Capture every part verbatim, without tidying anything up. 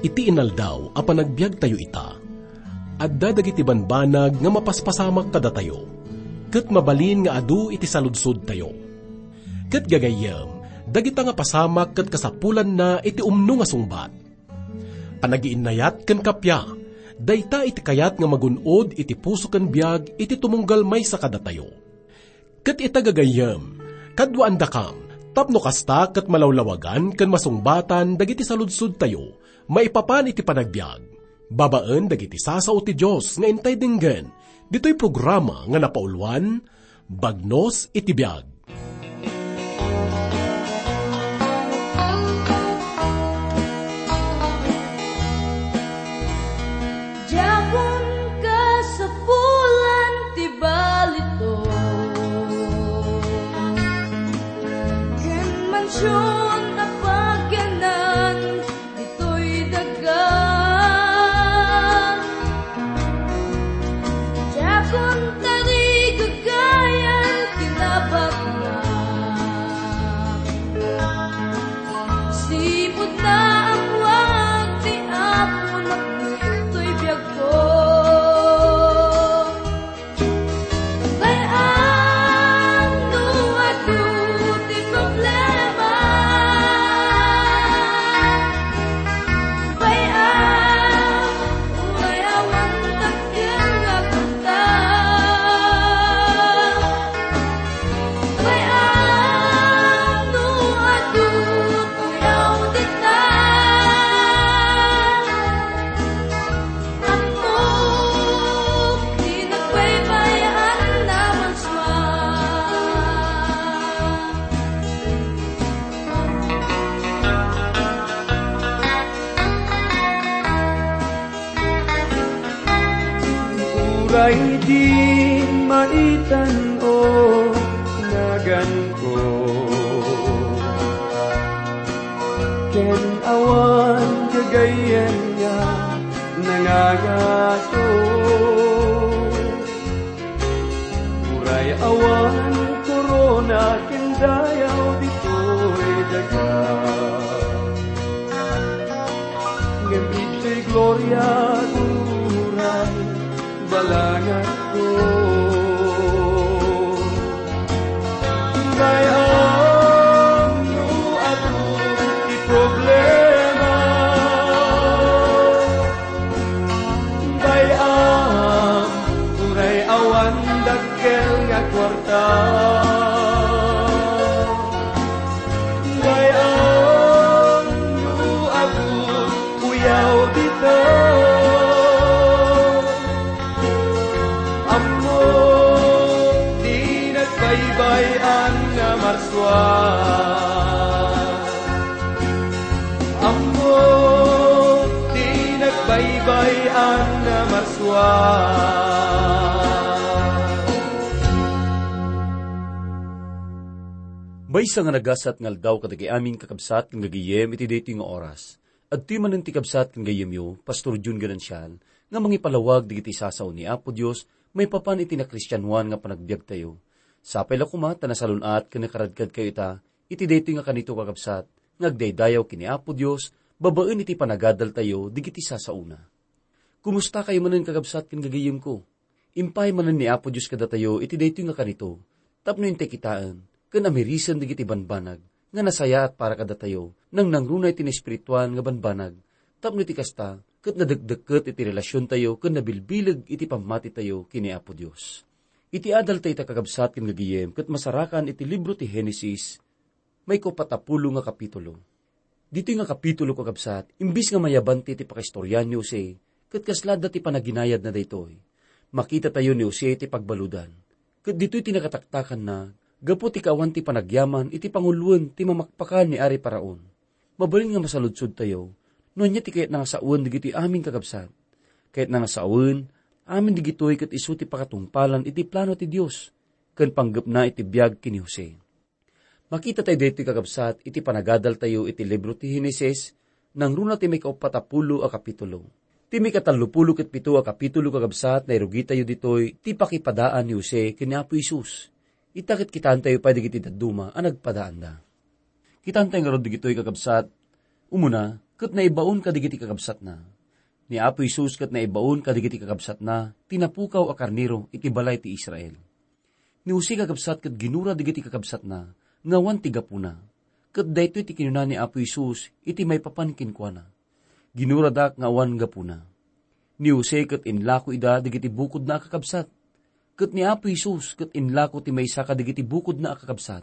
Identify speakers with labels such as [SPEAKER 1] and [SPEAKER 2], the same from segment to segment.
[SPEAKER 1] iti inaldaw a panagbiag tayo ita. Adda dagiti banbanag nga mapaspasamak kada tayo. Ket mabalin nga adu iti saludsod tayo. Ket gagayem, dagita nga pasamak ket kasapulan na iti umno nga sungbat. Panagiinnayat ken kapya, dayta iti kayat nga magunod iti puso ken biag iti tumunggal may sa kada tayo. Ket ita gagayem, kadwa andakam, tapno kasta ket malawlawagan ken masungbatan dagiti saludsod tayo, maipapan iti panagbiag. Babaen dagiti sasao ti Dios nga intay dinggen, ditoy programa nga napaulwan, Bagnos iti Biag.
[SPEAKER 2] Japon ka sa bulan ti balito, ken mansyon na pagyanan ditoy daga. Japon tari gagayan kinabagna, sipot na ang wag ti Apo nagditoy biag ko. Bayan no adu ti problema, bayan ulay awan takyan nga kanta, bayan no adu tuyaw dita. Amok di nagbaybayan naman swa,
[SPEAKER 3] Uray di maitan o nagan ko, ken awan gagayen nga nangagaso. Uray awan korona ken dayaw ditoy daga, ngem ito'y gloria uray balangat ko. Bayan no adu ti problema, bayan uray awan dakkel nga kwarta, bayan no adu uyaw dito. Amo di nagbaybayan nga marswa, amo di nagbaybayan nga marswa.
[SPEAKER 4] Maysa nga nagasat ngal daw kadagi amin kakabsat ng gagayem iti daytoy nga oras. At ti manen ti kabsat ng gayem yo, Pastor Jun Ganansyal, nga mangipalawag digiti sasaw ni Apo Dios, may papan iti na Kristyanuan nga panagbiag tayo. Sapay la kuma, tanasalunat, kinakaradkad kayo ita, iti daytoy nga kanito kakabsat, ngagdaydayaw kini Apo Dios, babaen iti panagadal tayo, digiti sasauna. Kumusta kayo manen kakabsat kin gagayem ko? Impay manen ni Apo Dios kada tayo, iti daytoy nga kanito, tapno inte kitaan, ken amerisan digiti banbanag, nga nasaya at para kada tayo, nang nangrunay tin espirituan nga banbanag, tapno iti kasta, ket nadagdagket iti relasyon tayo, ken nabilbilag iti pamati tayo kini Apo Dios. Iti adal tayo takagabsat ken gagayem, ket masarakan iti libro ti Henesis, may kopatapulo nga kapitulo. Dito nga kapitulo kagabsat, imbis nga mayabanti ti pakistoryan ni Jose, ket kaslada ti panaginayad na daytoy. Makita tayo ni Jose ti pagbaludan, ket dito'y tinakataktakan na, gapo ti kawan ti panagyaman, iti panguluan ti mamakpakan ni Ari Paraon. Mabalin nga masaludsod tayo, no niya ti kayat nangasawan digito'y aming kagabsat. Kayat nangasawan, amin digito'y kat isu ti pakatungpalan iti plano ti Diyos, kan panggap na iti biyag kini Jose. Makita tayo dito kagabsat, iti panagadal tayo iti libro ti Henesis, nang runa ti may kaupatapulo a kapitulo. Ti may katalupulo ket pito a kapitulo kagabsat, na irugi tayo dito'y ti pakipadaan ni Jose kini Apo Isus. Itakit kitaan tayo pa digiti daduma, ang nagpadaan da. Kitaan tayo nga ron digito'y kagabsat, umuna, ket naibaon kadigiti kakabsat na. Ni Apo Isus ket naibaon kadigiti kakabsat na, tinapukaw a karnero iti balay ti Israel. Ni Jose kakabsat ket ginura digiti kakabsat na, ngawan ti gapuna. Ket daytoy ti kinuna ni Apo Isus iti may papan kinkuana. Ginura dak ngawan gapuna. Ni Jose ket inlako ida digiti bukod na kakabsat. Ket ni Apo Isus ket inlako ti maysa kadigiti bukod na kakabsat.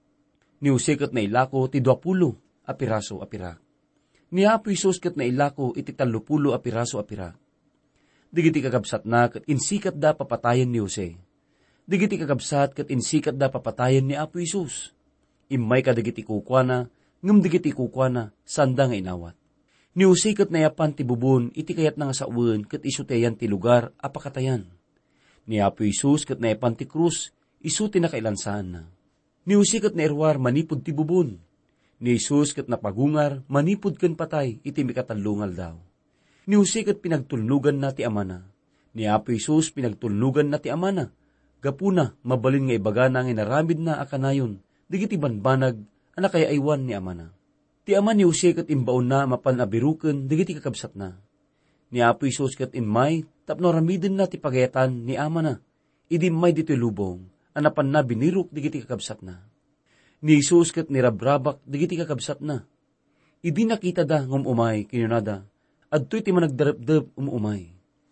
[SPEAKER 4] Ni Jose ket nailako ti duapulo a piraso a pirak. Ni Apo Isus ket nailako iti tallupulo a piraso a pirak. Digiti kakabsat na ket insikat da papatayen ni Jose. Digiti kakabsat ket insikat da papatayen ni Apo Isus. Immay kadigiti kukwana, ngem digiti kukwana, sanda nga inawat. Ni Jose ket nayapan ti bubon, iti kayat nga sauen, ket isuteyan ti lugar, apakatayan. Ni Apo Isus ket nayapan ti krus, isu ti nakailansaan na. Ni Jose ket nairwar, manipod ti bubon. Ni Jesus ket napagungar, manipod ken patay, iti mikatalungal daw. Ni Jose ket pinagtulnugan na ti amana. Ni Apo Isus pinagtulnugan na ti amana. Gapuna, mabalin nga ibaga na nga naramid na akanayon, digiti banbanag, anak kaya aywan ni amana. Ti ama ni Jose ket imbaon na mapan abiruken, digiti kakabsat na. Ni Apo Isus ket inmay, tapno ramiden na ti pagayatan ni amana. Idi may dito'y lubong, anapan na binirok, digiti kakabsat na. Ni Jesus ket nirabrabak, digiti kakabsat na. Idi nakita da ngum umay, kinunada, adto'y ti managdarabdab umumay.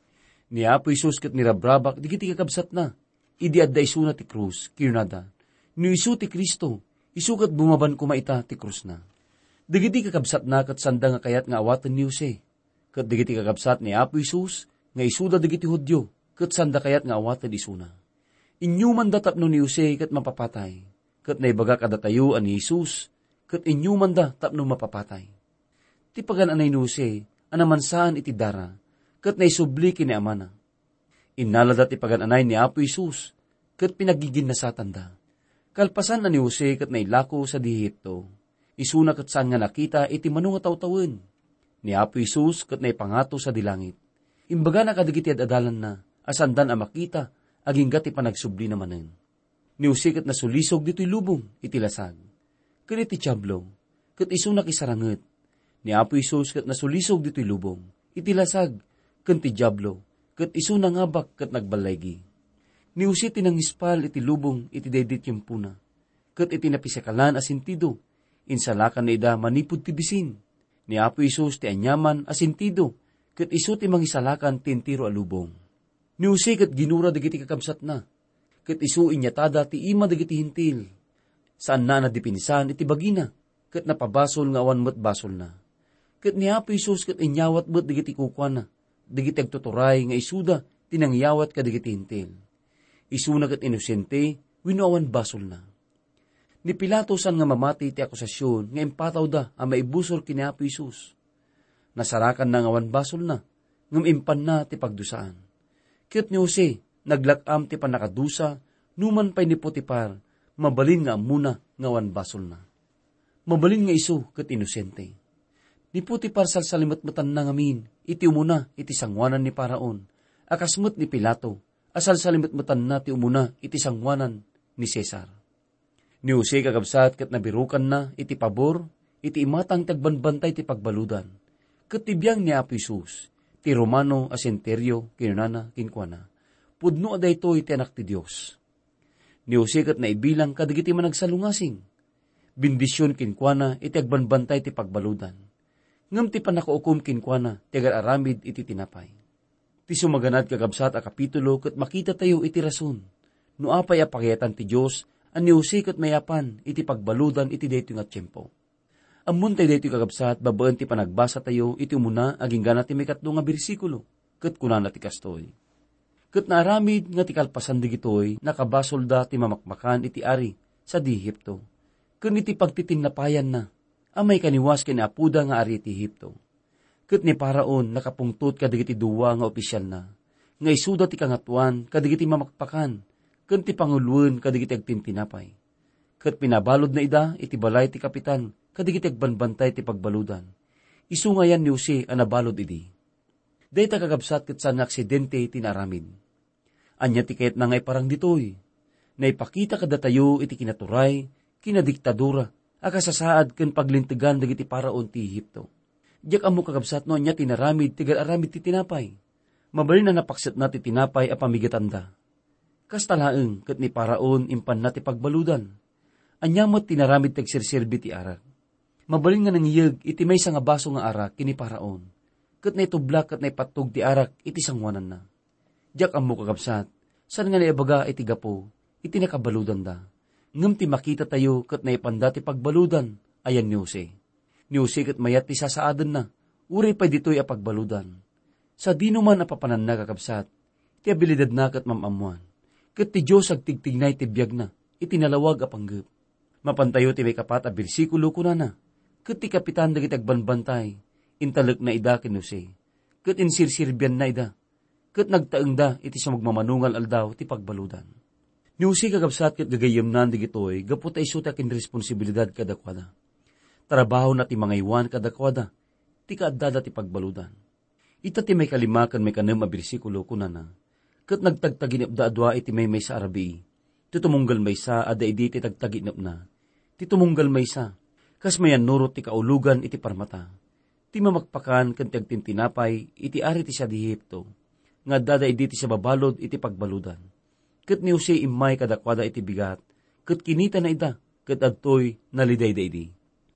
[SPEAKER 4] Ni Apo Isus ket nirabrabak, digiti kakabsat na. Idi adda isu na ti krus, kinunada, ni isu ti Kristo, isu ket bumaban kumaita ti krus na. Digiti kakabsat na ket sanda nga kayat nga awaten ni Jose. Ket digiti kakabsat ni Apo Isus, nga isuda digiti Hudyo, ket sanda kayat nga awaten isuna. Inyuman da tapno ni Jose ket mapapatay, ket naibaga kadatayo ani Jesus, ket inyuman da tapno mapapatay. Ti pagan-anay ni Jose, anamansaan iti dara, ket naisubli kini amana. Innalada ti pagan-anay ni Apo Isus, ket pinagiginnasatan da. Kalpasan na ni Jose ket nailako sa di Ehipto, isuna ket saan nga nakita iti manunga tawtawen. Ni Apo Isus ket naipangato sa dilangit. Imbaga na kadigiti adalan na, asandan a makita, aging gati panagsubli na manen. Ni Jose ket nasulisog dito'y lubong, iti lasag. Ket iti tiyablo, ket isuna kisaranget. Ni Apo Isus ket nasulisog dito'y lubong, iti lasag, ket ti tiyablo, ket isuna ngabak ket nagbalaygi. Ni Jose tinangispal iti lubong, iti daydit yung puna, ket iti napisakalan asintido, insalakan na ida manipod ti bisin. Ni Apo Isus ti anyaman asintido, ket isu ti mangisalakan ti entiro a lubong. Ni Jose ket ginura digiti kakabsat na, ket isu inyatada ti ima digiti hintil. Saan na nadipinsan iti bagina, ket napabasol nga awan met basol na. Ket ni Apo Isus ket inyawat met digiti kukwana, digiti agtuturay nga isuda tinangyawat kadigiti hintil. Isuna ket inosente, wenno awan basol na. Ni Pilato san nga mamati ti akusasyon nga impataw da ang maibusor kini Apo Isus. Nasarakan na nga awan basol na, ngem impan na ti pagdusaan. Ket ni Jose, naglakam ti panakadusa, numan pay ni Potipar, mabalin nga amuna nga awan basol na. Mabalin nga isu ket inosente. Ni Potipar salsalimet-metan na ngamin, iti umuna iti sangwanan ni Paraon, akasmet ni Pilato, asal salimet-metan na ti umuna iti sangwanan ni Cesar. Ni Jose kakabsat ket nabirukan na iti pabor, iti imatang tagbanbantay ti pagbaludan. Ket tibiyang ni Apo Isus, ti Romano asenteryo kinunana kinkwana, pudno aday ito iti anak ti Diyos. Ni Jose ket naibilang kadigiti managsalungasing, bindisyon kinkwana iti agbanbantay ti pagbaludan. Ngem ti panakaukom kinkwana ti agar-aramid iti tinapay. Ti sumaganad kakabsat a kapitulo ket makita tayo iti rason, no apay apakayatan ti Diyos, an ni Jose ket mayapan iti pagbaludan iti daytoy nga tiyempo. Ammun tayo daytoy kakabsat, babaan ti panagbasa tayo iti umuna aging gana ti may katlo nga bersikulo, ket kunana ti kastoy. Ket naaramid nga ti kalpasan digitoy, nakabasol da ti mamakmakan iti ari sa di Ehipto. Ken iti pagtitinnapayan na, amay kaniwas ken apuda nga ari iti Ehipto. Ket ni Paraon nakapungtot kadigiti duwa nga opisyal na, nga isuda ti kangatuan kadigiti mamakpakan, ken ti panguluan kadigiti agtintinapay. Ket pinabalod na ida iti balay ti kapitan kadigiti agbanbantay ti pagbaludan. Isu ngayan ni Jose a nabalod idi. Dayta kakabsat ket san nga aksidente tinaramid. Anya ti ket na ngay parang ditoy. Naipakita kada tayo iti kinaturay, kinadiktadura, akasasaad ken paglintegan dagiti Paraon ti Ehipto. Diyak amo kakabsat no anya tinaramid tigal aramid ti tinapay. Mabalin na napaksit na ti tinapay a pamigatanda. Kastalaeng ket ni Paraon impan na ti pagbaludan. Anya mo't tinaramid tagsirsirbi ti arak. Mabalin nga nangyeg iti may nga baso nga arak kini Paraon. Ket na itublak ket na ipatog ti arak iti sangwanan na. Diyak amo kakabsat, san nga naibaga iti gapo, iti nakabaludan da. Ngem ti makita tayo ket na ipanda ti pagbaludan, ayan ni Jose. Ni Jose ket mayat ti sasaaden na, uri pa dito'y apagbaludan. Sa di naman apapanan na kakabsat, ti abilidad na ket mamamuan. Ket ti Diyos agtigtignay ti biyag na, itinalawag apanggep. Mapantayo ti may kapat a bersikulo kuna na, ket ti kapitan dagiti agbanbantay, intalek na ida ken Jose, ket insirsirbian na ida, ket nagtaeng da iti sa magmamanungal aldaw ti pagbaludan. Ni Jose kakabsat ket gagayem nan digitoy, gapu ta isu ta ken responsibilidad kadakwada. Trabaho na ti mga iwan kadakwada, ti kaadada ti pagbaludan. Ita ti may kalimakan may kanem a bersikulo kuna na, ket nagtagtaginip da adwa iti may may sa arabi, ti tumunggal may sa ada idi ti tagtaginip na, ti tumunggal may sa, kas mayan nurot ti kaulugan iti parmata, ti mamakpakan ken ti agtintinapay iti ari ti sa dihipto, nga dada idi ti sa babalod iti pagbaludan. Ket ni Jose imay kadakwada iti bigat, ket kinita na ida, ket adtoy naliday da idi.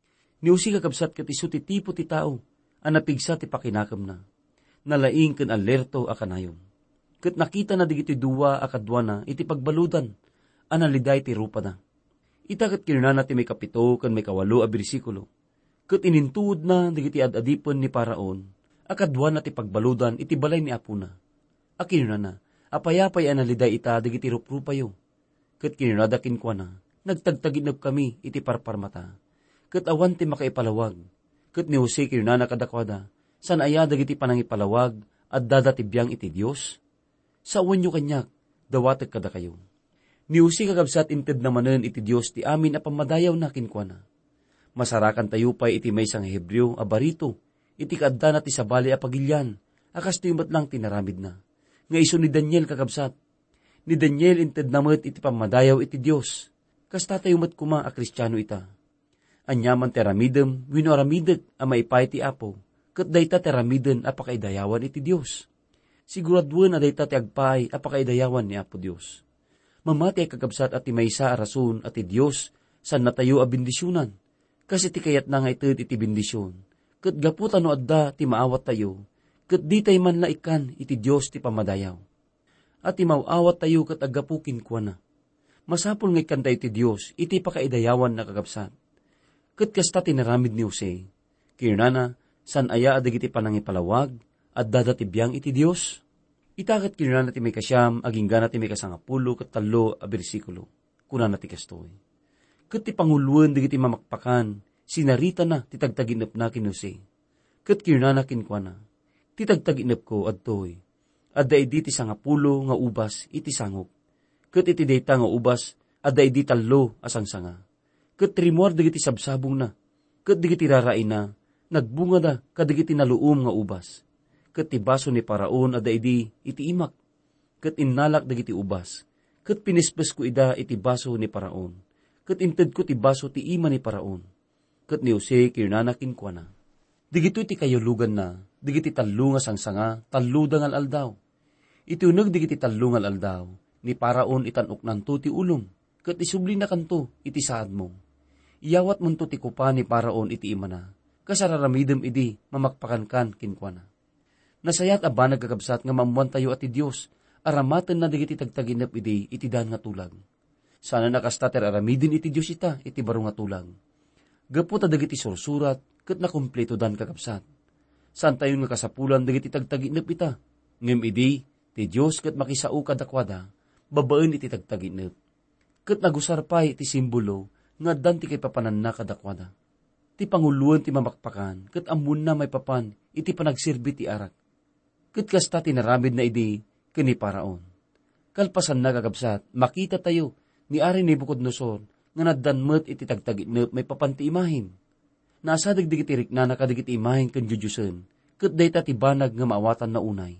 [SPEAKER 4] Ni Jose kakabsat ket isu ti tipo ti tao, ang napigsa ti pakinakam na, nalaing ken alerto a kanayon. Ket nakita na digiti duwa a kadwa na iti pagbaludan, ang naliday ti rupa na. Ita ket kinunana ti may kapito ken may kawalo a bersikulo, ket inintuod na digiti ad-adipon ni Paraon, a kadwa na ti pagbaludan iti balay ni Apuna. A kinunana, apayapay ang naliday ita digiti ruprupayo, ket kinunada kinkwa na, nagtagtaginap kami iti parparmata. Ket awan ti makaipalawag, ket ni Jose kinunana kadakwada, san aya dagiti panangipalawag, at dada ti biyang iti Diyos? Sa wanyo kanyak, dawatag kada kayo. Ni Jose kakabsat inted namanen iti Diyos ti amin a pamadayaw na kinkwana. Masarakan tayo pa iti may sang Hebreo a barito, iti kaadda na ti sabali a pagilyan, akas ti umat lang tinaramid na. Nga iso ni Daniel kakabsat. Ni Daniel inted namet iti pamadayaw iti Diyos, kas tatay umat kuma a Kristiyano ita. Anyaman teramidem, wino aramidet, a maipay ti Apo, ket dayta teramiden a pakaidayawan iti Diyos. Siguradwen a dayta ti agpay a pakaidayawan ni Apo Diyos. Mamati ay kakabsat at ti maysa a rason at ti Diyos, san natayo a bindisyonan, kasi ti kayat na nga ited iti bindisyon, ket gaputan no adda ti maawat tayo, ket di tay man laikan iti Diyos ti pamadayaw. At ti mauawat tayo ket agapukin kwa na. Masapul nga ikan tayo ti Diyos, iti pakaidayawan na kakabsat. Ket kasta tinaramid ni Jose, kinunana, san aya adagiti panangipalawag, at dada ti biyang iti Diyos? Itakat kinunana ti may kasyam, aging gana ti may kasangapulo, ket talo a bersikulo, kunana ti kastoy. Ket ti panguluan digiti mamakpakan, sinarita na ti tagtaginep na kin Jose. Ket kinunana kinkwana, ti tagtaginep ko adtoy, adda idi ti sangapulo nga ubas iti sangok. Ket iti dayta nga ubas, adda idi talo asangsanga. Ket trimor digiti sabsabong na, ket digiti rarain na, nagbunga da kadigiti naluom nga ubas. Ket ti baso ni Paraon ada idi iti imak, ket innalak digiti ubas, ket pinispes ko ida iti baso ni Paraon, ket inted ko ti baso ti ima ni Paraon. Ket ni Jose kinunana kinkwana, digito iti kayulugan na, digiti tallo nga sangsanga, tallo dangal aldaw. Iti uneg digiti tallo nga aldaw, ni Paraon itanok nanto ti ulong, ket isubli na kanto iti saad mo. Iyawat mo ti kupa ni Paraon iti imana, kasararamidem idi mamakpakan kan kinkwana. Nasayat aba nagkakabsat nga mamuan tayo ati Diyos, aramaten na digiti tagtaginap idi iti dan nga tulag. Sana nakastater aramidin iti Diyos ita iti baro nga tulag. Gaputa dagiti sursurat, ket nakumpleto dan kakabsat. Saan tayo nga kasapulan dagiti tagtaginap ita, ngem idi, ti Diyos ket makisao kadakwada, babaen iti tagtaginap. Ket nagusarpay iti simbolo, nga dan ti kay papanan na kadakwada. Ti panguluan ti mamakpakan, ket amun na may papan, iti panagsirbi ti arak. Ket kasta tinaramid na idi, kini Paraon. Kalpasan na kakabsat, makita tayo, ni Ari ni Bukodnosor, nga naddanmet iti tagtaginep may papan ti imahin. Nasa dagdig iti rikna na kadigiti imahin kan jujusen, ket dayta ti banag nga maawatan na unay.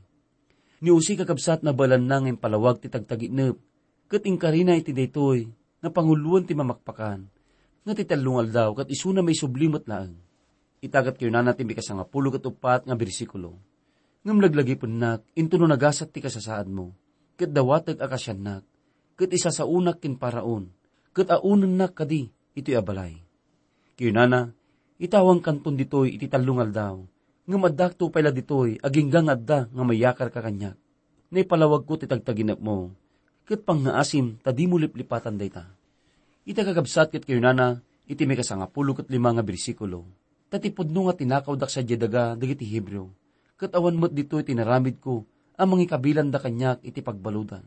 [SPEAKER 4] Ni Jose kakabsat na balan na ng palawag ti tagtaginep, ket ingkarina iti daytoy, nga panguluan ti mamakpakan, nga ti talungal daw, kat isuna may sublimot laang. Itagat kayo na natin may kasangapulo kat upat nga bersikulo. Ngam laglagi punak, into no nagasat ti kasasaad mo. Kat dawatag akasyanak, kat isa sa unak kin paraon, kat aunan nak kadi, ito'y abalay. Kayo nana, itawang kanton ditoy iti talungal daw, ngam addakto pala ditoy, aginggang adda nga mayakar ka kanyak. Naipalawag ko titagtaginap mo, kat pang naasim, tadi mo liplipatan dayta. Ita kagabsat kat kayo nana, iti may kasangapulo kat lima nga bersikulo. Tatipod no nga tinakaw dak sa jedaga, dagiti Hebreo. Kat awan mo't dito'y tinaramid ko, ang mga kabilan da kanyak iti pagbaludan.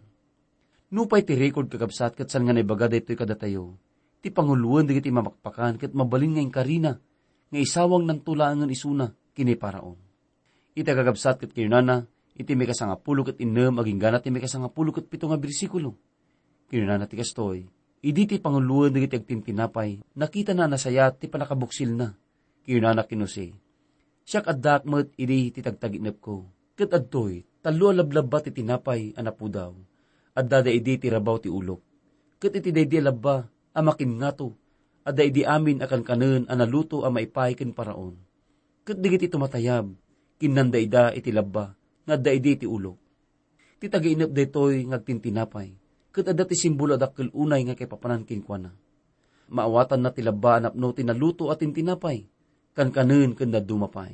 [SPEAKER 4] Nupay ti record kagabsat kat san nga naibaga dito'y kadatayo. Ti panguluan dagiti mamakpakan kat mabalin nga karina, nga isawang ng tulaangan isuna, kini paraon. Ita kagabsat kat kayo nana, iti may kasangapulo kat inem, aging ganat ti may kasangapulo kat pito nga bersikulo. Kayo nana ti kastoy, idi ti panguluan dagiti agtintinapay, nakita na nasayat ti panakabuksil na. Kayo nana kinusi. Siyak addak mo't idi ti tagtaginap ko. Kat adtoy, talo alablaba ti tinapay, anapu daw. Adda da idi ti rabaw ti ulok. Kat iti da idi alaba, amakin nga to. Adda idi amin akan kanen, analuto ang maipay ken paraon. Kat digit ito matayab, kinanda ida iti laba, nga adda idi ti ulok. Ti tagainap da ito'y ngagtintinapay. Kat adda ti simbolo adakkel unay nga kay papanan kinkwana. Maawatan na ti laba anapno tinaluto at tintinapay. Kan kanen ken dumapay.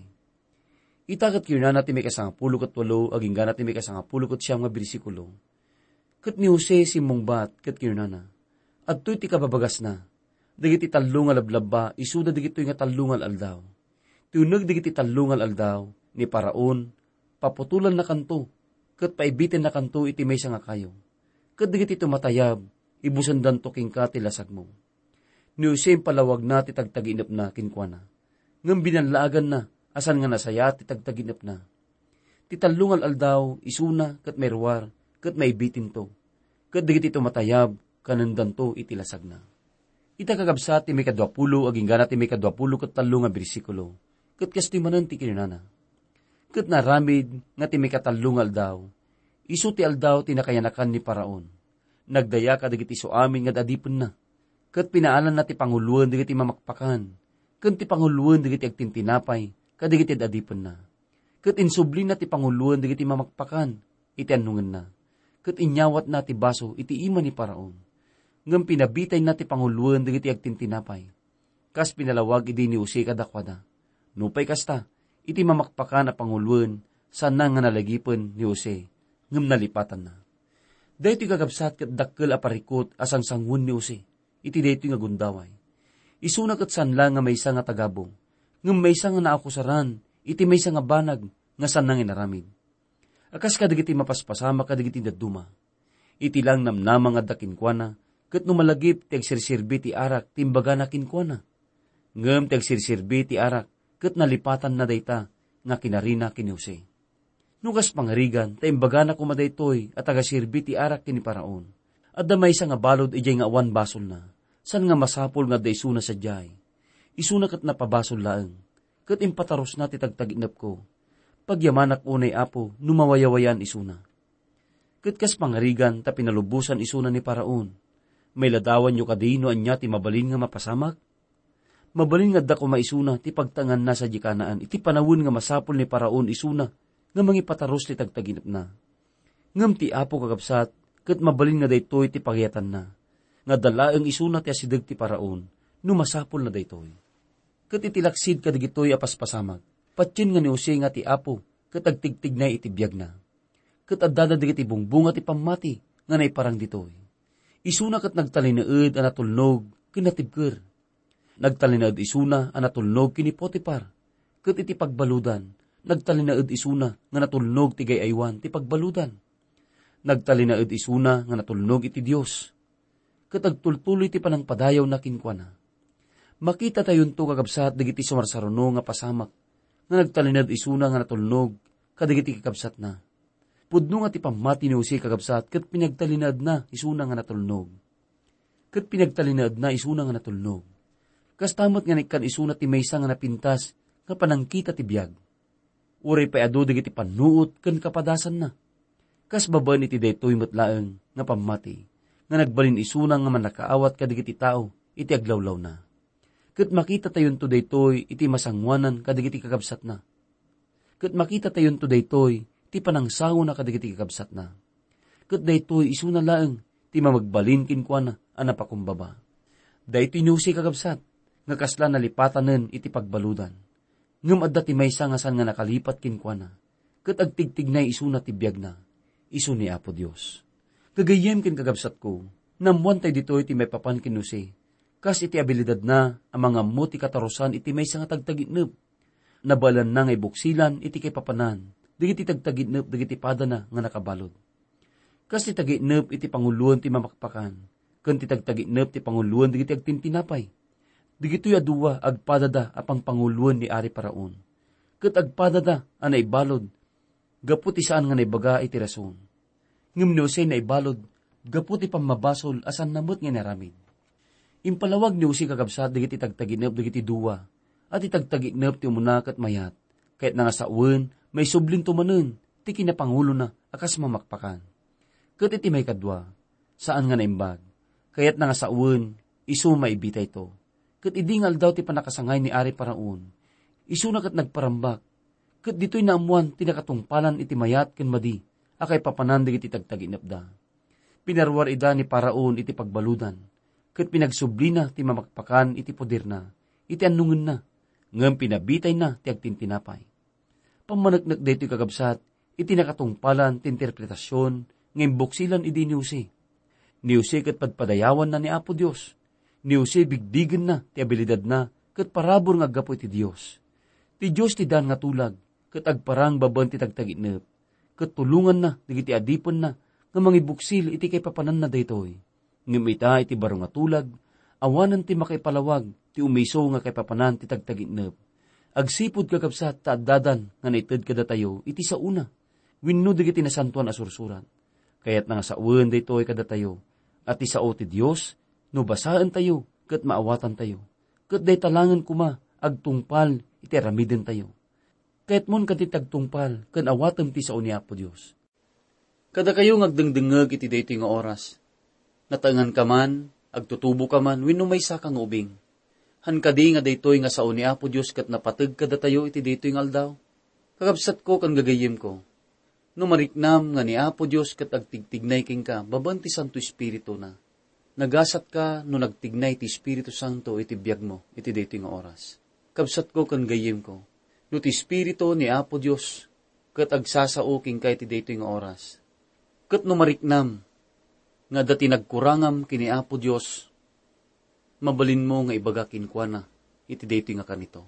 [SPEAKER 4] Itagat kayo na natin may kasangapulo kat walo, aging ganat may kasangapulo kat siyam nga bersikulo. Kat ni Jose simong bat, kat kayo na na. At to'y ti kababagas na. Dagiti talungal ablaba, isuda dagito'y nga talungal aldaw. Tiunag dagiti talungal aldaw, ni paraon, paputulan na kanto, kat paibitin na kanto iti may nga kayo. Kat dagiti tumatayab, ibusandan to king ka tilasag mo. Ni Jose palawag na ti tagtaginap na kinkwana. Ngam binanlaagan na, asan nga nasaya, titagtaginap na. Titalungal aldaw, isuna, kat merwar, kat maibitin to. Kat digit ito matayab, kanandan to itilasag na. Ita kagabsat, ti may kadwapulo, aging ganat ti may kadwapulo, kat talo nga bersikulo. Kat kastimanan ti kinunana. Kat naramid, nga ti may katalungal daw. Isu ti aldaw, tinakayanakan ni paraon. Nagdaya ka digit iso amin, nga dadipon na. Kat pinaalan na ti panguluan, digit mamakpakan. Kat ti panguluan digiti agtintinapay, kadigiti adipon na. Kat insubli na ti panguluan digiti mamakpakan, iti anungan na. Kat inyawat na ti baso, iti ima ni paraon. Ngam pinabitay na ti panguluan digiti agtintinapay. Kas pinalawag idi ni Jose kadakwada. Nupay kasta, iti mamakpakan a panguluan, sana nga nalagipon ni Jose, ngam nalipatan na. Dahito gagabsat kat dakkel a parikot asang sangun ni Jose, iti dahito nga gundaway. Isunak at sanla nga may isa nga tagabong, ngam may isa nga naakusaran, iti may isa nga banag, nga san nang inaramid. Akas kadagiti mapaspasama kadagiti daduma. Iti lang namnamang adda kinkwana, kat numalagip ti agsirsirbi ti arak, timbaga na kinkwana. Ngam ti agsirsirbi ti arak, kat nalipatan na dayta, nga kinarina kini Jose. Nukas pangarigan, ta imbaga na kumadaytoy, at agasirbi ti arak kini paraon. Adda may isa nga balod, ijay nga awan basol na. San nga masapol nga daysuna sa jay. Isuna kat napabasol laeng. Kat impataros na ti tagtaginap ko. Pagyamanak unay apo, numawayawayan isuna. Kat kas pangarigan, ta pinalubusan isuna ni paraon. May ladawan nyo kadino anya ti mabalin nga mapasamak? Mabalin nga da ko maisuna, ti pagtangan na sa jikanaan, iti panawon nga masapol ni paraon isuna, nga mangipataros ti tagtaginap na. Ngam ti apo kagabsat, kat mabalin nga daytoy ti pagyatan na. Nga dalaeng isuna ti asidag ti paraon, numasapol na daytoy. Kat itilaksid kadigitoy apaspasamag, patsin nga ni Jose nga ti apo, kat agtigtig na itibiyag na. Kat addada digiti bungbunga ti pamati, nga naiparang ditoy. Isuna kat nagtalinaed anatulnog, kinatibker. Nagtalinaed isuna anatulnog kini Potipar, kat iti pagbaludan, nagtalinaed isuna nga natulnog ti gayaywan ti pagbaludan. Nagtalinaed isuna nga natulnog iti Dios. Kat agtultuloy ti panang padayaw na kinkwana. Makita tayon to kagabsat digiti sumarsaruno nga pasamak, nga nagtalinad isuna nga natulnog, kadigiti kakabsat na. Pudno nga ti pamati ni Jose kagabsat, kat pinagtalinad na isuna nga natulnog. Kat pinagtalinad na isuna nga natulnog. Kastamot nga nikan isuna ti maysa nga napintas, nga panangkita ti biyag. Uray pa ado digiti panuot, kan kapadasan na. Kas babaen iti daytoy matlaeng, nga pamati, nga nagbalin isuna nga manakaawat kadigiti tao, iti aglawlaw na. Kat makita tayon to daytoy iti masangwanan kadagiti kakabsat na. Kat makita tayon to daytoy iti panangsaw na kadagiti kakabsat na. Kat daytoy isuna laeng ti mamagbalin kinkwana a napakumbaba. Daytoy nusi kakabsat, nga kasla nalipatanen iti pagbaludan. Ngem adda ti maysa nga san nga nakalipat kinkwana. Kat agtigtignay isuna ti biag na, isu ni Apo Dios. Kagayem kin kakabsat ko, namuan tay ditoy ti may papan kinusi. Kas iti abilidad na, ang mga mo ti katarusan iti maysa nga tagtagitnep. Nabalan na nga ibuksilan iti kay papanan, digiti tagtagitnep digiti pada na nga nakabalod. Kas ti tagitnep iti panguluan ti mamakpakan, ken ti tagtagitnep ti panguluan digiti agtintinapay. Digito'y aduwa agpadada apang panguluan ni Ari Paraon. Ket agpadada a naibalod, gaputi saan nga naibaga iti rason. Ngem ni Jose naibalod, gaputi pamabasol asan namot nga naramid. Impalawag ni Jose kakabsat digiti tagtaginep digiti duwa, at itagtaginep ti umuna kat mayat, kahit nga sawen may sublin tumanen, ti kinapangulo na akas mamakpakan. Ket iti may kadwa, saan nga naimbag, kahit nga sawen isu maibitay to. Ket idingal daw ti panakasangay ni Ari Paraon, isu na kat nagparambak, ket dito'y naamuan ti nakatungpalan iti mayat ken madi, akay papanan digiti tagtaginep da. Pinarwar ida ni Paraon iti pagbaludan, ket pinagsublina ti mamakpakan iti poder na, iti anungen na, ngem pinabitay na ti agtintinapay. Pamanagnak daytoy kakabsat, iti nakatungpalan ti interpretasyon, ngem buksilan idi ni Jose. Ni Jose ket padpadayawan na ni Apo Dios. Ni Jose bigbigen na ti abilidad na, ket parabor nga aggapo iti Dios. Ti Dios ti dan nga tulag, ket agparang baban ti tagtaginep, ket tulungan na digiti adipon na, nga mangibuksil iti kay papanan na daytoy. Ngem ita iti baro nga tulag, awanan ti makaipalawag, ti umiso nga kay papanan ti tagtaginep. Agsipud kakabsat ta addadan nga naited kada tayo iti sauna. Wenno digiti nasantuan a sursurat. Kayat nga sawen daytoy kada tayo, at isao ti Dios, no basaan tayo, ket maawatan tayo. Ket day talangan kuma, agtungpal, iti ramiden tayo. Kayat mon kati tagtungpal, ken awatem ti sao ni Apo Dios. Kada kayo ngagdengdengeg iti daytoy nga oras. Natangan ka man, agtutubo ka man, wenno maysa kang ubing. Han kadi nga daytoy nga sao ni Apo Dios ket napateg kada tayo iti daytoy nga aldaw. Kakabsat ko kan gagayem ko. No mariknam nga ni Apo Dios ket agtigtignay king ka, baban ti Santo Espiritu na. Nagasat ka no nagtignay ti Espiritu Santo iti biag mo, iti daytoy nga oras. Kabsat ko kan gayem ko. No ti Espiritu ni Apo Dios ket agsasao king ka iti daytoy nga oras. Ket no mariknam nga dati nagkurangam kini Apo Dios, mabalin mo nga ibaga kinkwana iti daytoy nga kanito.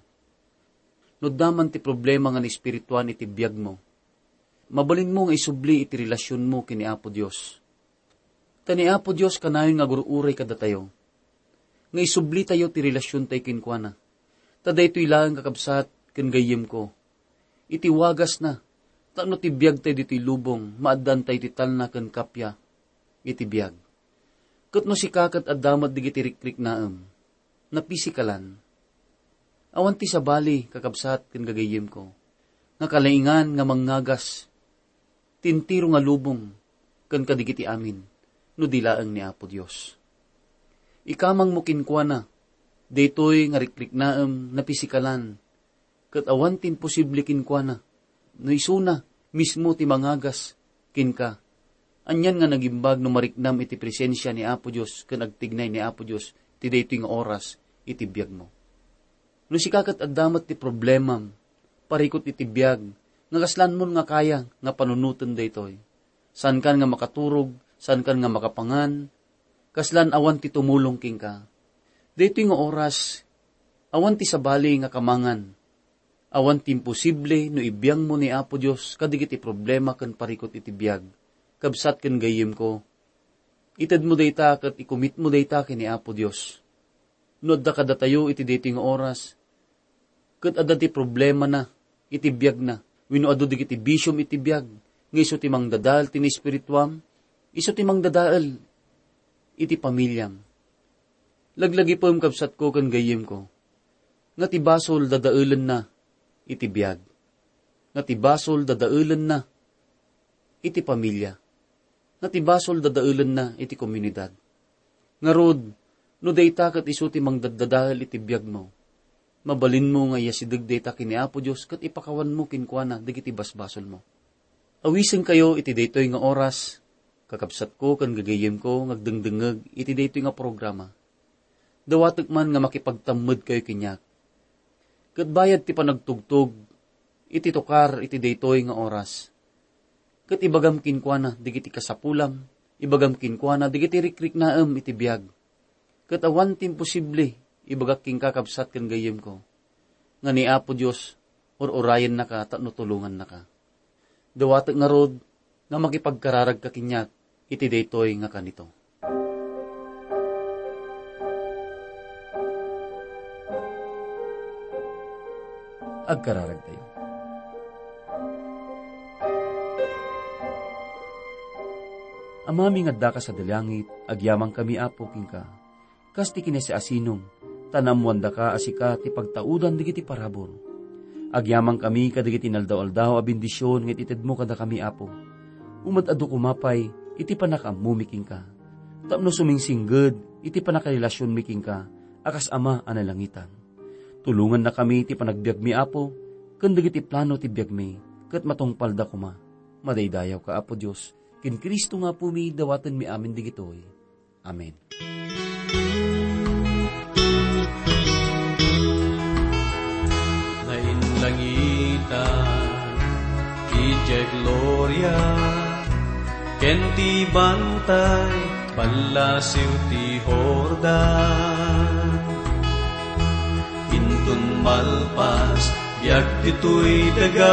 [SPEAKER 4] No daman ti problema nga ni espirituan iti biag mo, mabalin mo nga isubli iti relasyon mo kini Apo Dios. Tani Apo Dios kanayon nga guruuray kada tayo, nga isubli tayo ti relasyon tayo kinkwana. Ta daytoy lang kakabsat ken gayem ko. Iti wagas na, tano ti biag tayo dito'y lubong, maaddan tayo ti talna ken kapya, iti biag. Ket no si kakat addamat digiti rikrik naem, napisikalan. Awan ti sabali kakabsat ken gagayem ko, nga kalaingan nga mangngagas, tintiro nga lubong, ken kadigiti amin, no dilaeng ni Apo Dios. Ikamang mo kinkwana, daytoy nga rikrik naem napisikalan, ket awan tin posible kinkwana, no isuna mismo ti mangagas kinka. Anyan nga nagimbag no mariknam iti presensya ni Apo Dios ken agtignay ni Apo Dios ti daytoy nga oras iti biag mo. No sikakat addamat ti problemam, parikot iti biag, nga kaslan mon nga kaya nga panunuten daytoy. San kan nga makaturog, san kan nga makapangan, kaslan awan ti tumulong king ka. Daytoy nga oras, awan ti sabali nga kamangan, awan ti imposible no ibiyang mo ni Apo Dios kadigiti problema ken parikot iti biag. Kabsat ken gayem ko, ited mo dayta ket ikumit mo dayta kini Apo Dios. No adda kada tayo iti daytoy nga oras, ket adda ti problema na, iti biag na, wenno adu digiti bisyom iti biag, nga isu ti mangdadaal ti espirituam, isu ti mangdadaal iti pamilyam. Laglagi po yung kabsat ko ken gayem ko, nga ti basol dadaelan na, iti biag, nga ti basol dadaelan na, iti pamilya, nga ti basol dadaelan na iti komunidad. Nga rod, No dayta kat isu ti mangdaddadahal iti biyag mo. Mabalin mo nga yasideg dayta kini Apo Diyos kat ipakawan mo kinkwana digiti basbasol mo. Awisen kayo iti daytoy nga oras, kakabsat ko kan gagayem ko ngagdengdengeg iti daytoy nga programa. Dawatek man nga makipagtammed kayo kinyak. Kat bayad ti panagtugtog, iti tukar iti daytoy nga oras. Kat ibagam kinkwana digiti kasapulam, ibagam kinkwana digiti rikrik naem iti biyag. Kat awan tin posible, ibagak king kakabsat kan gayem ko. Nga ni Apo Diyos, or orayan na ka, tapno tulungan na ka. Dawatek nga rod, nga makipagkararag ka kinyak, iti daytoy nga kanito. Agkararag tayo. Amami nga da ka sa dalangit, agyamang kami Apo king ka. Kasti kinesi asinong, tanamwanda ka asika ti pagtaudan digiti parabor. Agyamang kami kadigiti naldaw-aldaw a bendisyon ngit ited mo kada kami Apo. Umadado kumapay, iti panakamumiking ka. Tapno sumingsingged, iti panakarelasyon miking ka, akas ama analangitan. Tulungan na kami ti panagbiag mi Apo, kandigiti plano ti biag mi, kat matungpalda kuma. Madaydayaw ka Apo Diyos, kin Kristo nga po mi dawatan mi amin digitoy. Amen.
[SPEAKER 3] Langitan, ije gloria, kenti bantay, palasiw ti Jordan. Intun malpas, biag tito'y daga,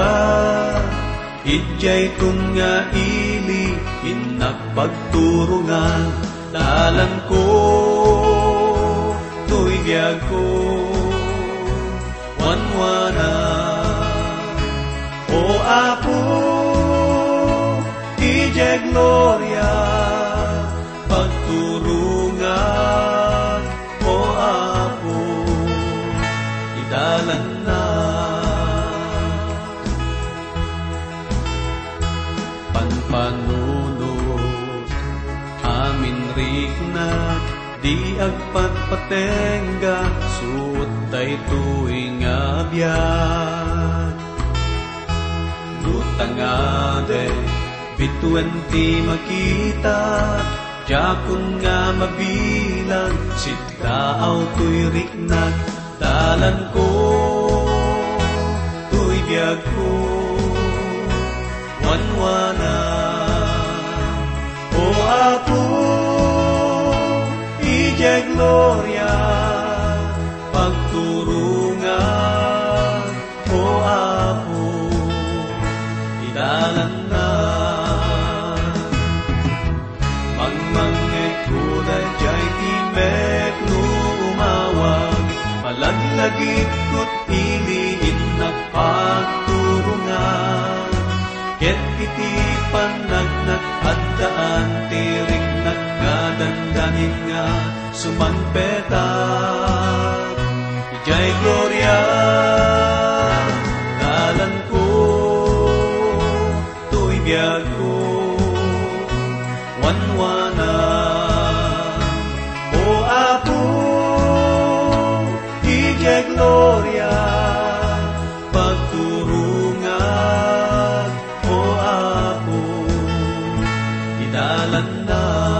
[SPEAKER 3] ijay kun nga ili, inakpagturungan, dalan ko, to'y biag ko. Wanwana, o Apo, ije gloria, pagturungan, o Apo, idalan na. Panpanunod, amin riknat, di agpatpatengga, suot tay tuwing abiyat. Lutangade, bituan ti makita, jakun nga mabilang, sitlaaw tuy riknat, dalan ko, tuy biyag ko, wanwana, o Apo, ije gloria, pagturungan, o Apo, idalan na. Mangmangit ko na jay timek no umawag, malaglagit ko't iliin na pagturungan. Ket iti panagnak at daan, tirik nagkadandanin nga, sumangpetat, ijay gloria, dalan ko, tuy biyag ko, wanwana, o Apo, ijay gloria, pagturungan, o Apo, idalan na.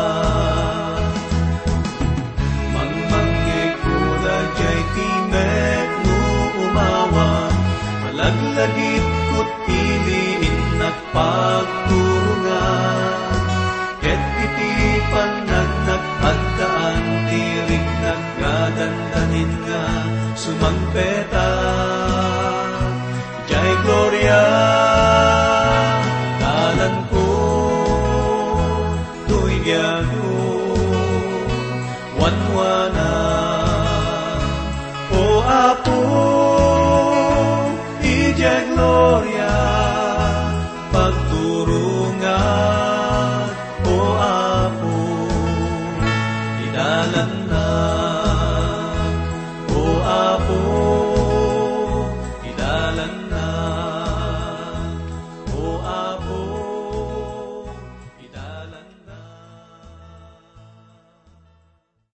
[SPEAKER 3] Laglagit ko't iliin at pagturungan, ket iti panagnak at daan, tirik nagkadandanin nga, sumangpetat, ijay gloria, dalan ko, tuy biyag ko, wanwana, o Apo, ije gloria, pagturungan, o Apo, idalan